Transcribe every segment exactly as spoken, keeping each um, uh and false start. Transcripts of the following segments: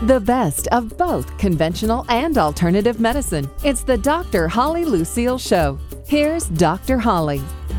The best of both conventional and alternative medicine. It's the Doctor Holly Lucille Show. Here's Doctor Holly.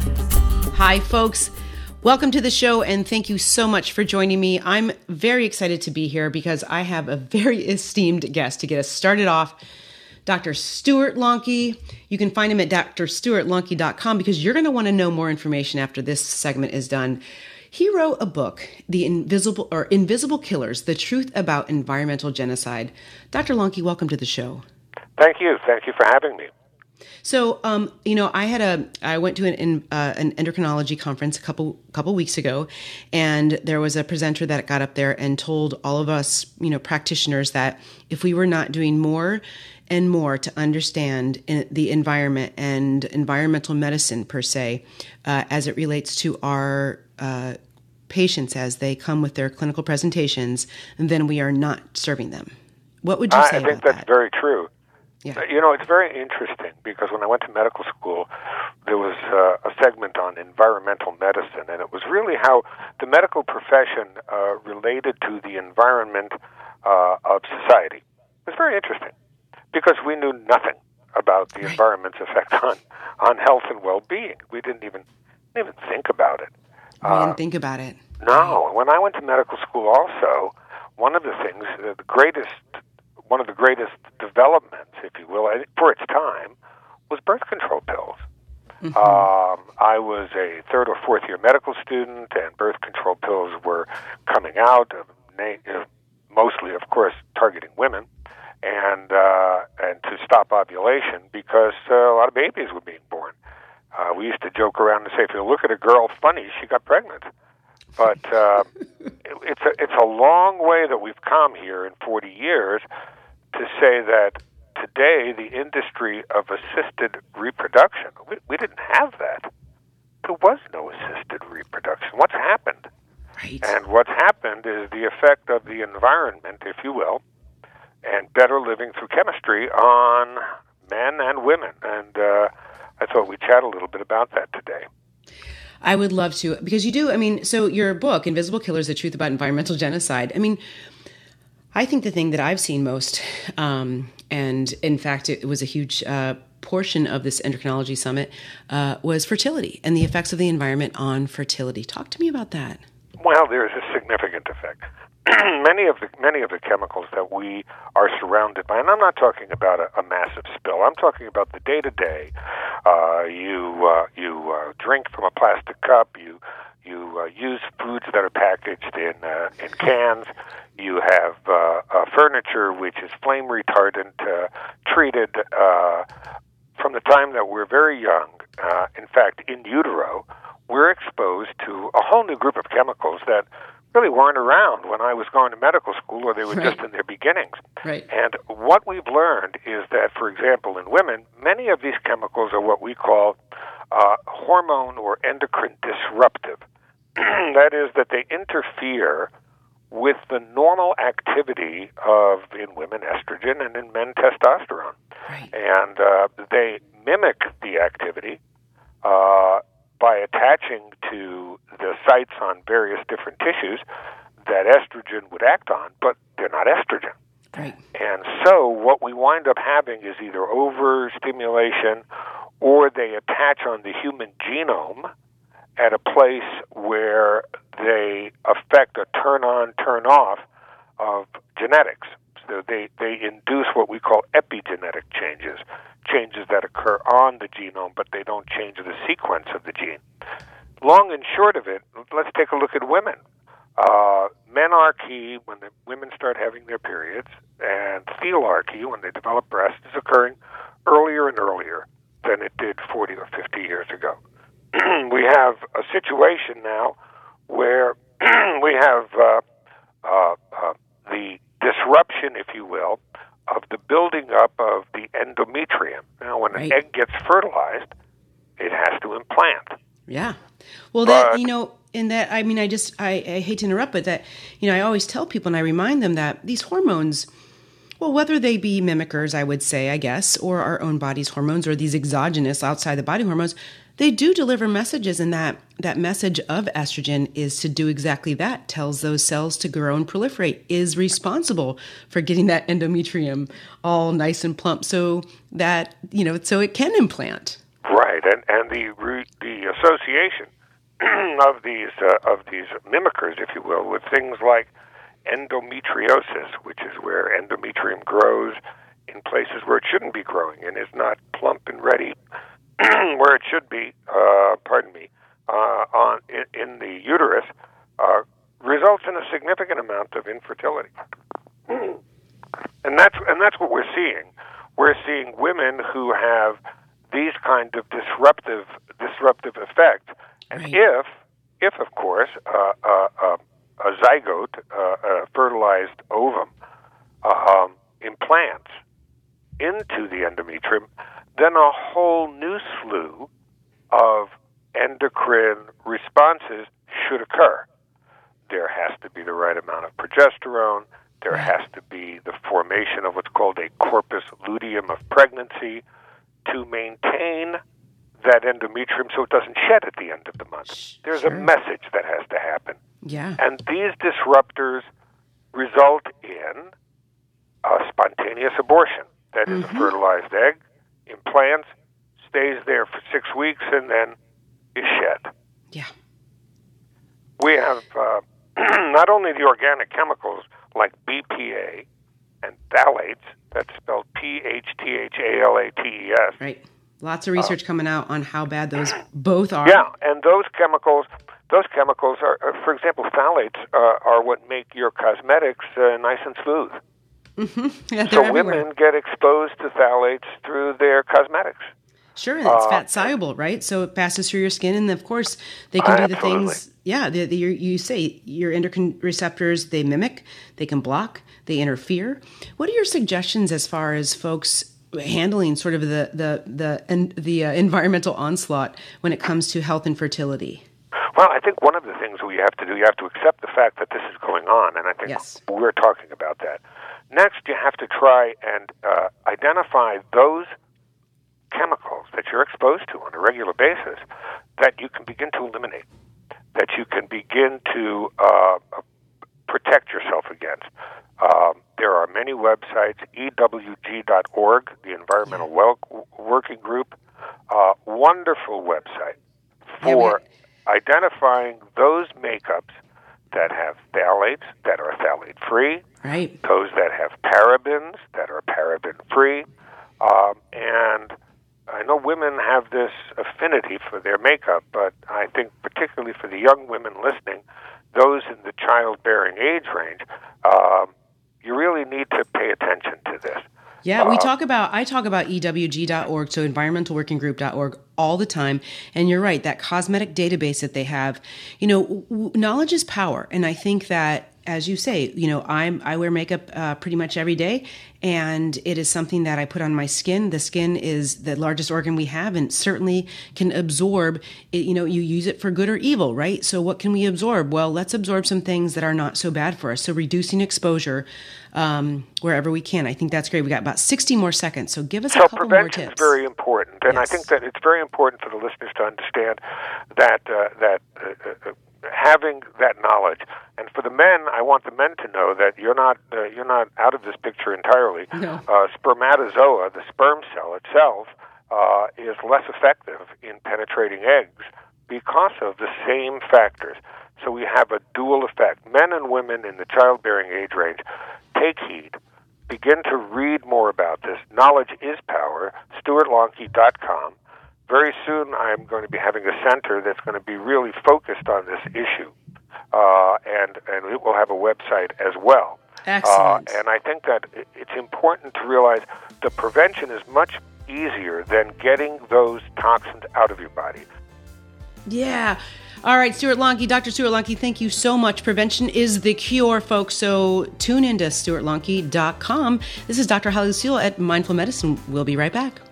Hi, folks. Welcome to the show, and thank you so much for joining me. I'm very excited to be here because I have a very esteemed guest to get us started off, Doctor Stuart Lonke. You can find him at D R stuart lonke dot com because you're going to want to know more information after this segment is done. He wrote a book, The Invisible or Invisible Killers: The Truth About Environmental Genocide. Doctor Lonke, welcome to the show. Thank you. Thank you for having me. So, um, you know, I had a, I went to an, uh, an endocrinology conference a couple, couple weeks ago, and there was a presenter that got up there and told all of us, you know, practitioners that if we were not doing more and more to understand in the environment and environmental medicine per se, uh, as it relates to our uh, patients as they come with their clinical presentations, then we are not serving them. What would you say I about think that's that? very true. Yeah. You know, it's very interesting because when I went to medical school, there was uh, a segment on environmental medicine, and it was really how the medical profession uh, related to the environment uh, of society. It was very interesting because we knew nothing about the Right. environment's effect on, on health and well-being. We didn't even didn't even think about it. We Uh, didn't think about it. No. When I went to medical school also, one of the things, uh, the greatest one of the greatest developments, if you will, for its time, was birth control pills. Mm-hmm. Um, I was a third or fourth year medical student, and birth control pills were coming out, uh, mostly, of course, targeting women, and uh, and to stop ovulation because uh, a lot of babies were being born. Uh, we used to joke around and say, if you look at a girl funny, she got pregnant. But uh, it, it's a it's a long way that we've come here in forty years to say that today the industry of assisted reproduction, we, we didn't have that. There was no assisted reproduction. What's happened? Right. And what's happened is the effect of the environment, if you will, and better living through chemistry on men and women. And uh, I thought we'd chat a little bit about that today. I would love to, because you do, I mean, so your book, Invisible Killers: The Truth About Environmental Genocide, I mean, I think the thing that I've seen most, um, and in fact, it was a huge uh, portion of this endocrinology summit, uh, was fertility and the effects of the environment on fertility. Talk to me about that. Well, there's a significant effect. many of the many of the chemicals that we are surrounded by, and I'm not talking about a, a massive spill. I'm talking about the day to day. You uh, you uh, drink from a plastic cup. You you uh, use foods that are packaged in uh, in cans. You have uh, uh, furniture which is flame retardant uh, treated uh, from the time that we're very young. Uh, in fact, in utero, we're exposed to a whole new group of chemicals that really weren't around when I was going to medical school, or they were Right. just in their beginnings. Right. And what we've learned is that, for example, in women, many of these chemicals are what we call uh, hormone or endocrine disruptive. That is, that they interfere with the normal activity of, in women, estrogen, and in men, testosterone. Right. And uh, they mimic the activity uh, by attaching to the sites on various different tissues that estrogen would act on, but they're not estrogen. Right. And so what we wind up having is either overstimulation, or they attach on the human genome at a place where they affect a turn-on, turn-off of genetics. So they, they induce what we call epigenetic changes, changes that occur on the genome, but they don't change the sequence of the gene. Long and short of it, let's take a look at women. Uh, menarche, when the women start having their periods, and thelarche, when they develop breasts, is occurring earlier and earlier than it did forty or fifty years ago. We have a situation now where we have uh, uh, uh, the disruption, if you will, of the building up of the endometrium. Now, when Right. an egg gets fertilized, it has to implant. Yeah. Well, But- that, you know, in that, I mean, I just, I, I hate to interrupt, but that, you know, I always tell people and I remind them that these hormones, well, whether they be mimickers, I would say, I guess, or our own body's hormones, or these exogenous outside the body hormones, They do deliver messages, and that, that message of estrogen is to do exactly that, tells those cells to grow and proliferate, is responsible for getting that endometrium all nice and plump so that, you know, so it can implant. Right, and, and the the association of these uh, of these mimickers, if you will, with things like endometriosis, which is where endometrium grows in places where it shouldn't be growing and is not plump and ready where it should be, uh, pardon me, uh, on in, in the uterus, uh, results in a significant amount of infertility. And that's and that's what we're seeing. We're seeing women who have these kind of disruptive disruptive effects, and right. if if of course uh, uh, uh, a zygote, uh, a fertilized ovum, um, implants into the endometrium, then a whole new slew of endocrine responses should occur. There has to be the right amount of progesterone. There has to be the formation of what's called a corpus luteum of pregnancy to maintain that endometrium so it doesn't shed at the end of the month. There's sure. a message that has to happen. Yeah. And these disruptors result in a spontaneous abortion. That is mm-hmm. a fertilized egg, implants, stays there for six weeks, and then is shed. Yeah. We have uh, not only the organic chemicals like B P A and phthalates, that's spelled P H T H A L A T E S. Right. Lots of research uh, coming out on how bad those both are. Yeah, and those chemicals, those chemicals are, uh, for example, phthalates uh, are what make your cosmetics uh, nice and smooth. Mm-hmm. Yeah, so everywhere. Women get exposed to phthalates through their cosmetics. Sure, and it's uh, fat soluble, right? So it passes through your skin, and of course they can uh, do the absolutely. things. Yeah, the, the, you, you say your endocrine receptors, they mimic, they can block, they interfere. What are your suggestions as far as folks handling sort of the the the and the uh, environmental onslaught when it comes to health and fertility? Well, I think one of the things we have to do, you have to accept the fact that this is going on, and I think yes. we're talking about that. Next, you have to try and uh, identify those chemicals that you're exposed to on a regular basis that you can begin to eliminate, that you can begin to uh, protect yourself against. Um, there are many websites, E W G dot org, the Environmental Well Working Group, uh, wonderful website for yeah, identifying those makeups that have phthalates, that are phthalate-free, right. those that have parabens, that are paraben-free, um, and I know women have this affinity for their makeup, but I think particularly for the young women listening, those in the childbearing age range, um, you really need to pay attention to this. Yeah, uh, we talk about, I talk about E W G dot org, so environmental working group dot org all the time. And you're right, that cosmetic database that they have, you know, w- knowledge is power. And I think that, as you say, you know, I'm, I wear makeup uh, pretty much every day, and it is something that I put on my skin. The skin is the largest organ we have and certainly can absorb it. You know, you use it for good or evil, right? So what can we absorb? Well, let's absorb some things that are not so bad for us. So reducing exposure um, wherever we can. I think that's great. We got about sixty more seconds, so give us so a couple more tips. Prevention is very important, and yes. I think that it's very important for the listeners to understand that uh, that uh, uh, having that knowledge. And for the men, I want the men to know that you're not uh, you're not out of this picture entirely. No. Uh, spermatozoa, the sperm cell itself, uh, is less effective in penetrating eggs because of the same factors. So we have a dual effect. Men and women in the childbearing age range, take heed. Begin to read more about this. Knowledge is power. Stuart Lonke dot com. Very soon I'm going to be having a center that's going to be really focused on this issue. Uh, and, and it will have a website as well. Excellent. Uh, and I think that it's important to realize the prevention is much easier than getting those toxins out of your body. Yeah. All right, Stuart Lonke, Doctor Stuart Lonke, thank you so much. Prevention is the cure, folks. So tune into Stuart Lonke dot com. This is Doctor Holly Lucille at Mindful Medicine. We'll be right back.